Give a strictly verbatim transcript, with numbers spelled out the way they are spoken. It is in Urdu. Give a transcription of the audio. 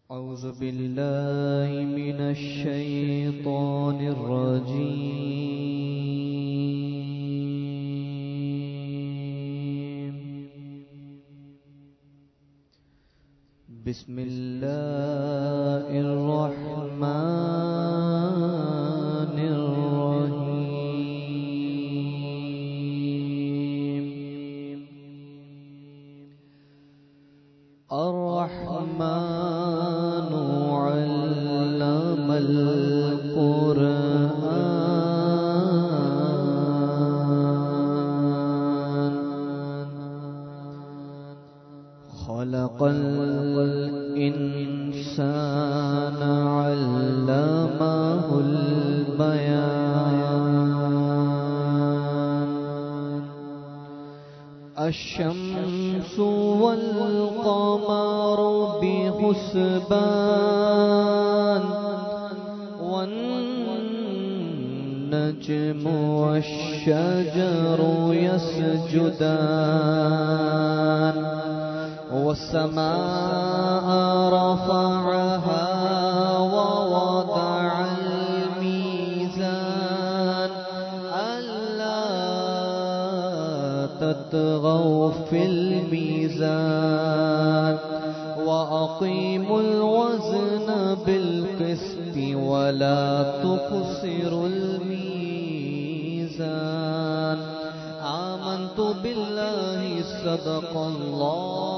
أعوذ بالله من الشيطان الرجيم. بسم الله الرحمن الرحيم. الرحمن علم القرآن خلق الإنسان علمه البيان. الشمس والقمر بحسبان والنجم والشجر يسجدان. والسماء رفعها ووضع الميزان ألا تطغوا في الميزان وأقيموا الوزن بالقسط ولا تخسروا الميزان. آمنت بالله صدق الله